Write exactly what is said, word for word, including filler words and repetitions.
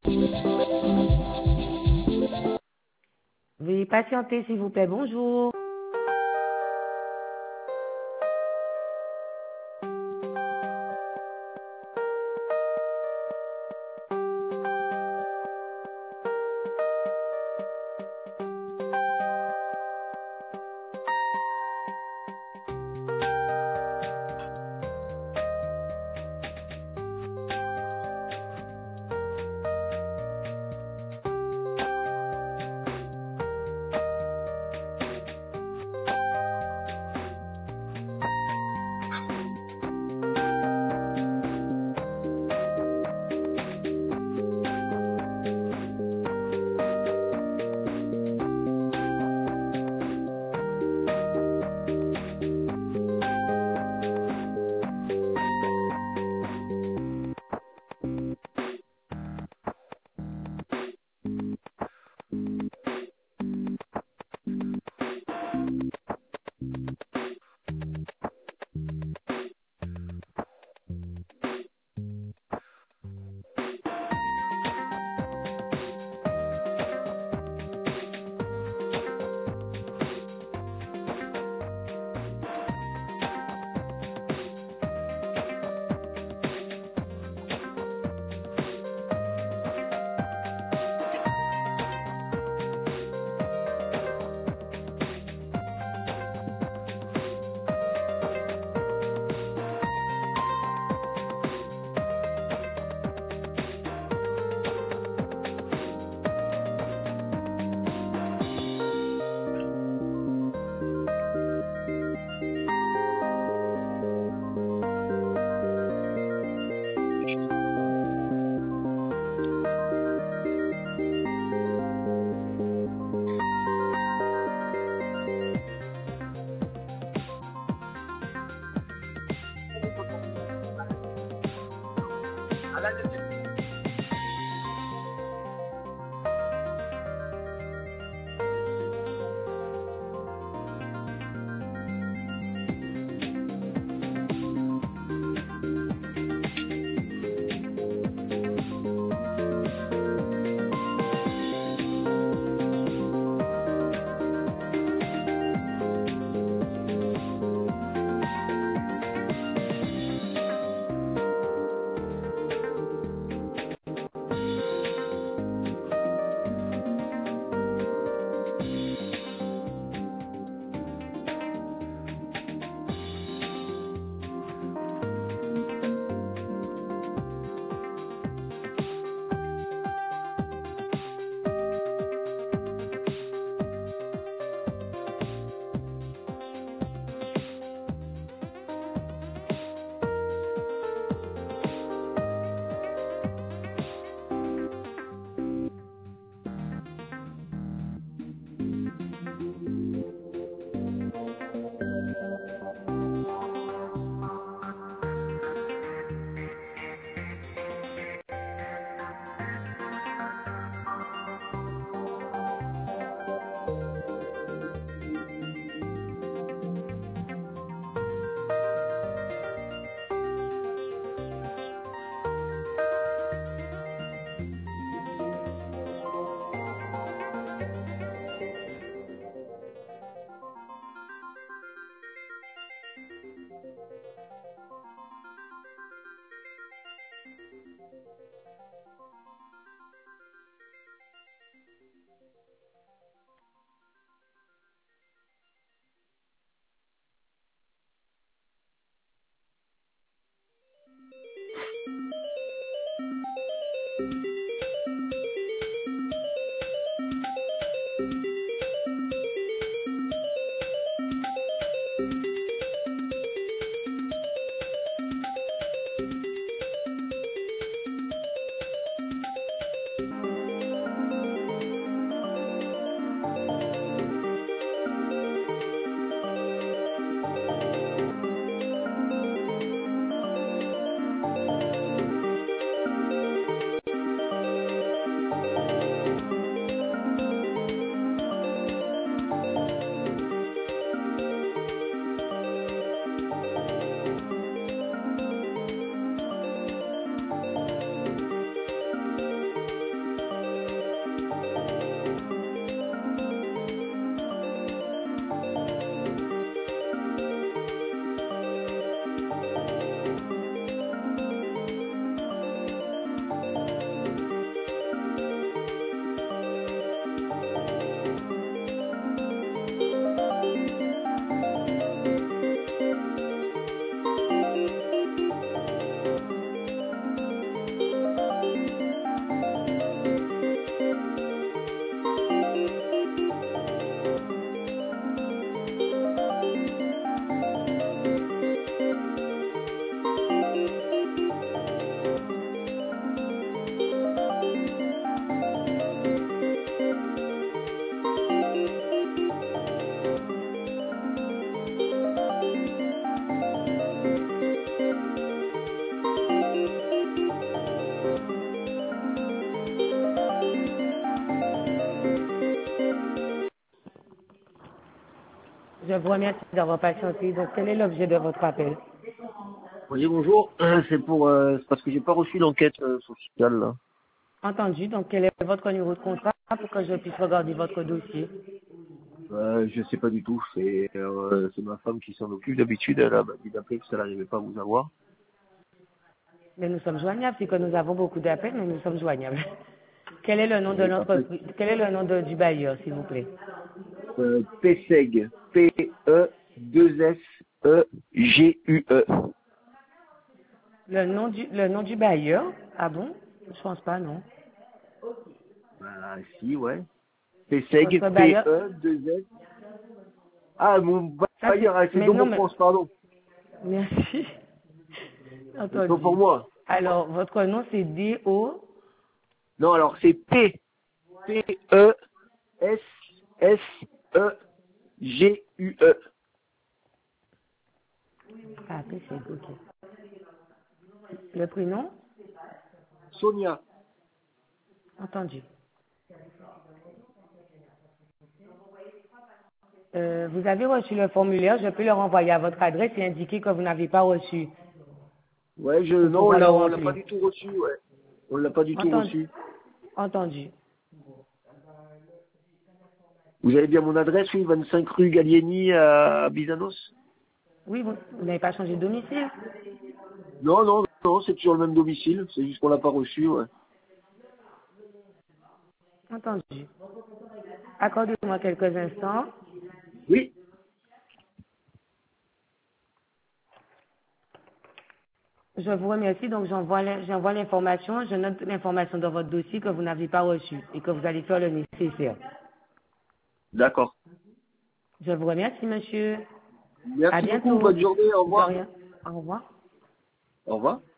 Veuillez patienter, s'il vous plaît. Bonjour. Je vous remercie d'avoir patienté. Donc, quel est l'objet de votre appel? Oui, bonjour. Euh, C'est pour euh, c'est parce que j'ai pas reçu l'enquête euh, sociale là. Entendu. Donc, quel est votre numéro de contrat pour que je puisse regarder votre dossier? Euh, je sais pas du tout. C'est euh, c'est ma femme qui s'en occupe d'habitude. Elle a dit d'appeler parce qu'elle n'arrivait pas à vous avoir. Mais nous sommes joignables. C'est que nous avons beaucoup d'appels, mais nous sommes joignables. Quel est le nom de Oui, après, l'entreprise? Quel est le nom de- du bailleur, s'il vous plaît? euh, P S E G. P E deux S E G U E. Le nom du, le nom du bailleur? Ah bon? Je pense pas, non. Bah si, ouais. P S E G. Votre P bailleur? E deux S. Ah, mon Ça, c'est, bailleur, ah, c'est mais dans non, mon mais, France, pardon. merci. Autant pour Entendu. moi. Alors, votre nom, c'est D O. Non, alors c'est P. P E S S E G U E. Ah, P C, ok. Le prénom? Sonia. Entendu. Euh, vous avez reçu le formulaire, je peux le renvoyer à votre adresse et indiquer que vous n'avez pas reçu Ouais, je, pour non, on pouvoir le l'a, on l'a pas remplir. du tout reçu, ouais. On l'a pas du tout Entendu. reçu. Entendu. Vous avez bien mon adresse, oui, vingt-cinq rue Gallieni à Bizanos? Oui, vous, vous n'avez pas changé de domicile? Non, non, non, c'est toujours le même domicile, c'est juste qu'on l'a pas reçu, ouais. Entendu. Accordez-moi quelques instants. Oui, Je vous remercie. Donc, j'envoie l'in- j'envoie l'information. Je note l'information dans votre dossier que vous n'avez pas reçu et que vous allez faire le nécessaire. d'accord. Je vous remercie, monsieur. À Merci beaucoup, bientôt. bonne journée, au De revoir. rien. Au revoir. Au revoir.